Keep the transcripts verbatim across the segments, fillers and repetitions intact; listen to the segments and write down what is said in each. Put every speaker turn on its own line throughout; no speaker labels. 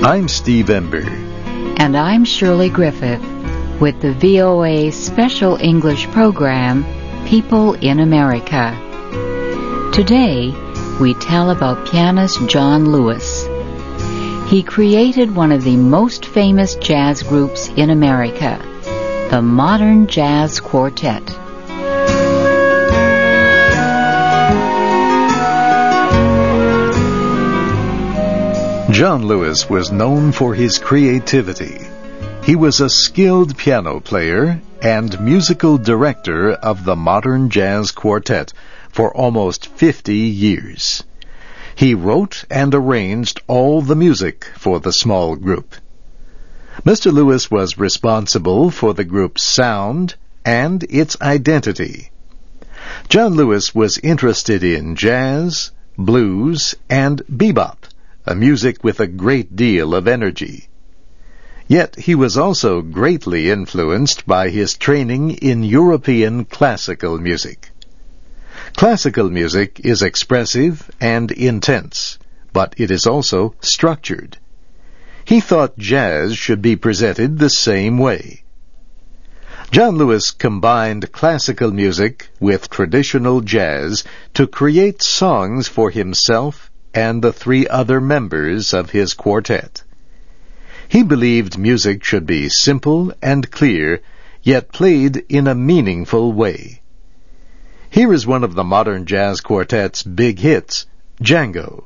I'm Steve Ember.
And I'm Shirley Griffith with the V O A special English program, People in America. Today, we tell about pianist John Lewis. He created one of the most famous jazz groups in America, the Modern Jazz Quartet.
John Lewis was known for his creativity. He was a skilled piano player and musical director of the Modern Jazz Quartet for almost fifty years. He wrote and arranged all the music for the small group. Mister Lewis was responsible for the group's sound and its identity. John Lewis was interested in jazz, blues, and bebop, a music with a great deal of energy. Yet he was also greatly influenced by his training in European classical music. Classical music is expressive and intense, but it is also structured. He thought jazz should be presented the same way. John Lewis combined classical music with traditional jazz to create songs for himself and the three other members of his quartet. He believed music should be simple and clear, yet played in a meaningful way. Here is one of the Modern Jazz Quartet's big hits, Django.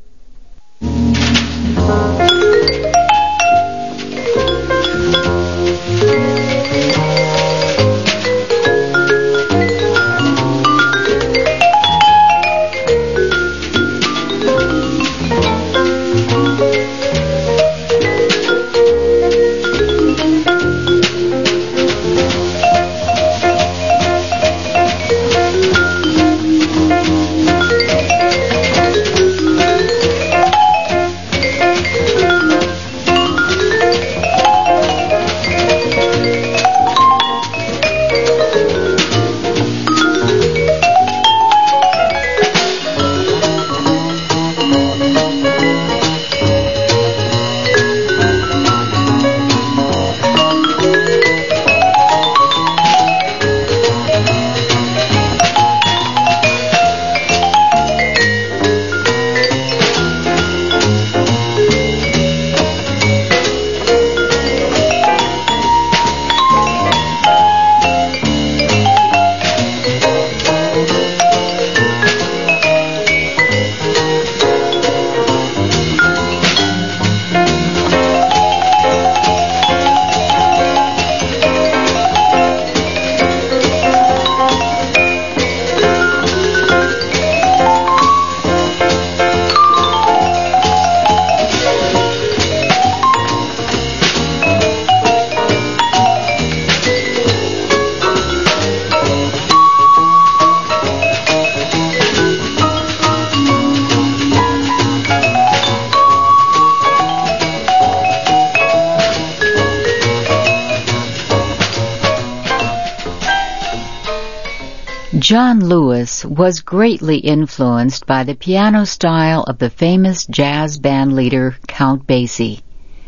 John Lewis was greatly influenced by the piano style of the famous jazz band leader Count Basie.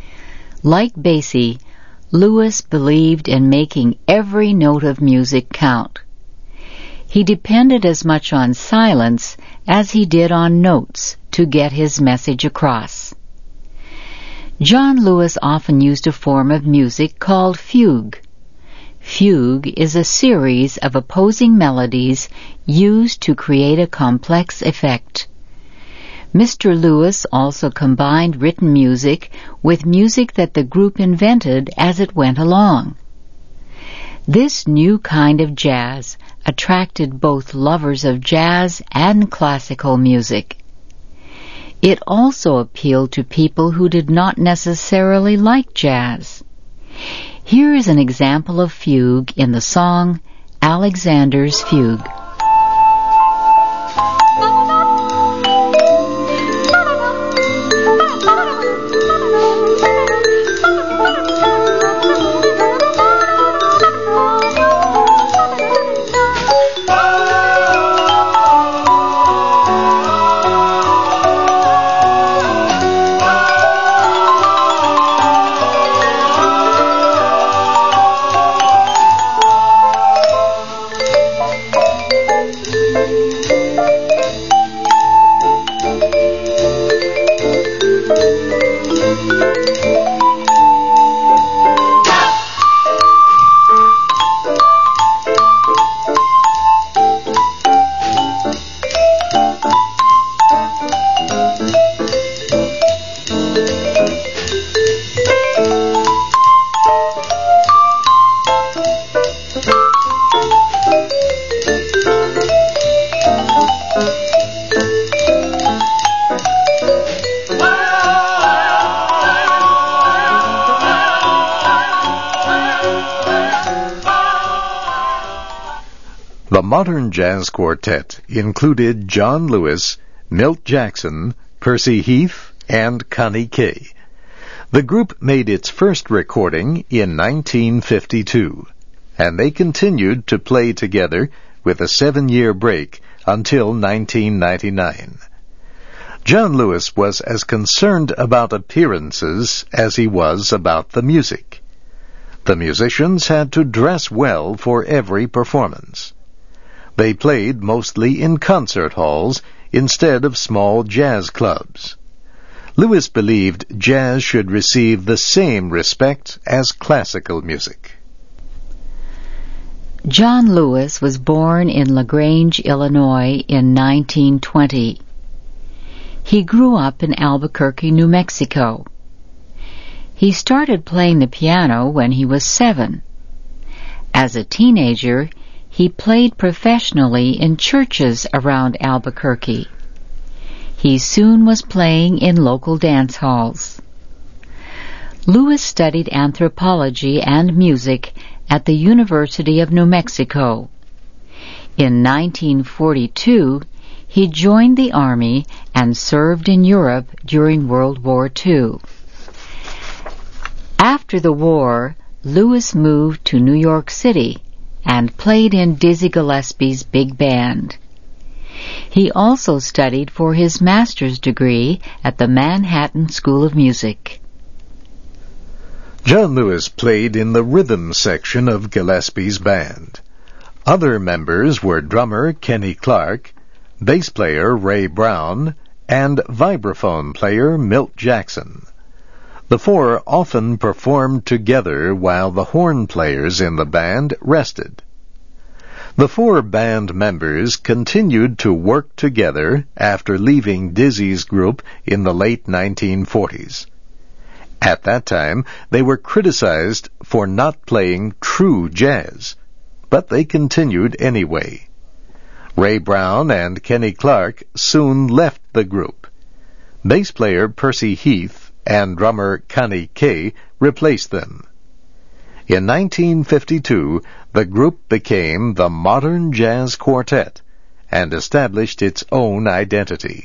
Like Basie, Lewis believed in making every note of music count. He depended as much on silence as he did on notes to get his message across. John Lewis often used a form of music called fugue. Fugue is a series of opposing melodies used to create a complex effect. Mister Lewis also combined written music with music that the group invented as it went along. This new kind of jazz attracted both lovers of jazz and classical music. It also appealed to people who did not necessarily like jazz. Here is an example of fugue in the song Alexander's Fugue.
The modern jazz quartet included John Lewis, Milt Jackson, Percy Heath, and Connie Kay. The group made its first recording in nineteen fifty-two, and they continued to play together with a seven-year break until nineteen ninety-nine. John Lewis was as concerned about appearances as he was about the music. The musicians had to dress well for every performance. They played mostly in concert halls instead of small jazz clubs. Lewis believed jazz should receive the same respect as classical music.
John Lewis was born in LaGrange, Illinois in nineteen twenty. He grew up in Albuquerque, New Mexico. He started playing the piano when he was seven. As a teenager, he played professionally in churches around Albuquerque. He soon was playing in local dance halls. Lewis studied anthropology and music at the University of New Mexico. In nineteen forty-two, he joined the Army and served in Europe during World War Two. After the war, Lewis moved to New York City and played in Dizzy Gillespie's big band. He also studied for his master's degree at the Manhattan School of Music.
John Lewis played in the rhythm section of Gillespie's band. Other members were drummer Kenny Clark, bass player Ray Brown, and vibraphone player Milt Jackson. The four often performed together while the horn players in the band rested. The four band members continued to work together after leaving Dizzy's group in the late nineteen forties. At that time, they were criticized for not playing true jazz, but they continued anyway. Ray Brown and Kenny Clark soon left the group. Bass player Percy Heath and drummer Connie Kay replaced them. In nineteen fifty-two, the group became the Modern Jazz Quartet and established its own identity.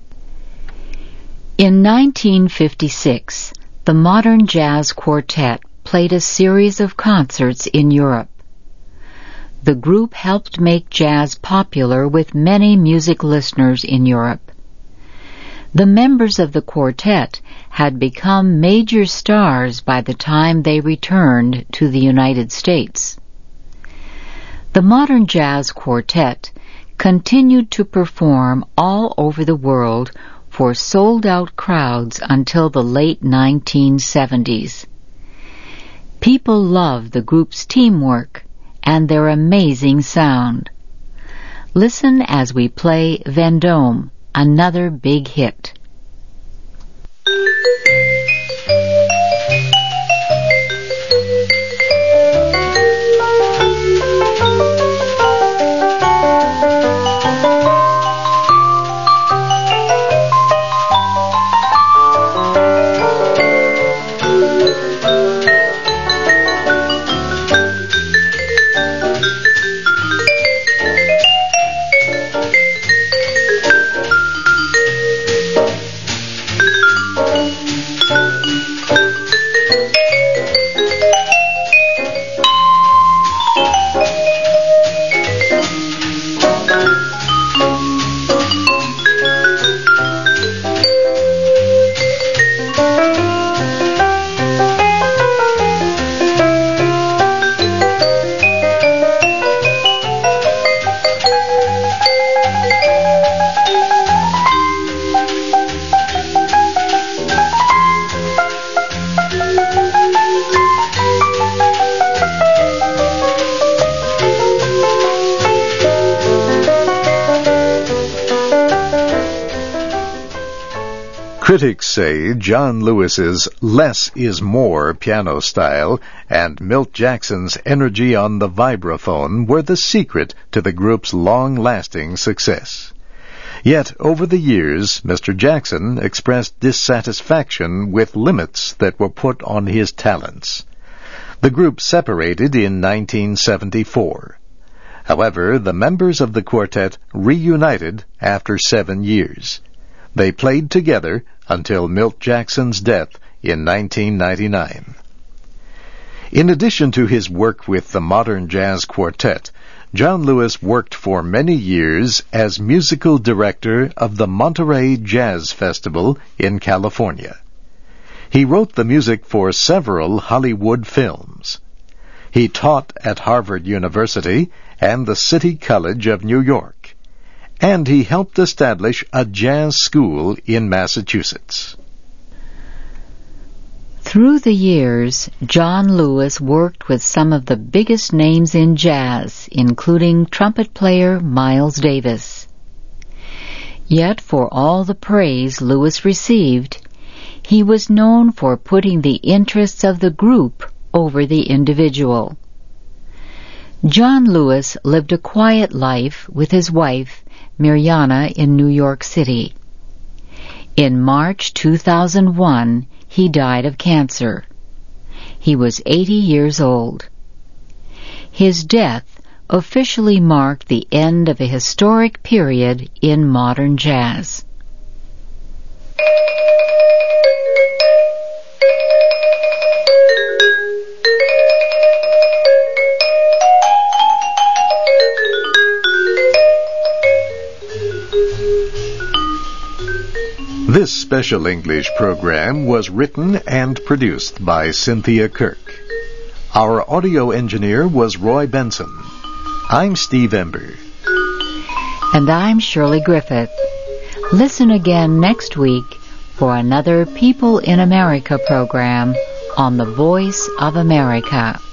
In nineteen fifty-six, the Modern Jazz Quartet played a series of concerts in Europe. The group helped make jazz popular with many music listeners in Europe. The members of the quartet had become major stars by the time they returned to the United States. The Modern Jazz Quartet continued to perform all over the world for sold-out crowds until the late nineteen seventies. People loved the group's teamwork and their amazing sound. Listen as we play Vendôme, another big hit.
Critics say John Lewis's less is more piano style and Milt Jackson's energy on the vibraphone were the secret to the group's long-lasting success. Yet, over the years, Mister Jackson expressed dissatisfaction with limits that were put on his talents. The group separated in nineteen seventy-four. However, the members of the quartet reunited after seven years. They played together until Milt Jackson's death in nineteen ninety-nine. In addition to his work with the Modern Jazz Quartet, John Lewis worked for many years as musical director of the Monterey Jazz Festival in California. He wrote the music for several Hollywood films. He taught at Harvard University and the City College of New York, and he helped establish a jazz school in Massachusetts.
Through the years, John Lewis worked with some of the biggest names in jazz, including trumpet player Miles Davis. Yet for all the praise Lewis received, he was known for putting the interests of the group over the individual. John Lewis lived a quiet life with his wife, Mirjana, in New York City. In March two thousand one, he died of cancer. He was eighty years old. His death officially marked the end of a historic period in modern jazz.
This special English program was written and produced by Cynthia Kirk. Our audio engineer was Roy Benson. I'm Steve Ember.
And I'm Shirley Griffith. Listen again next week for another People in America program on the Voice of America.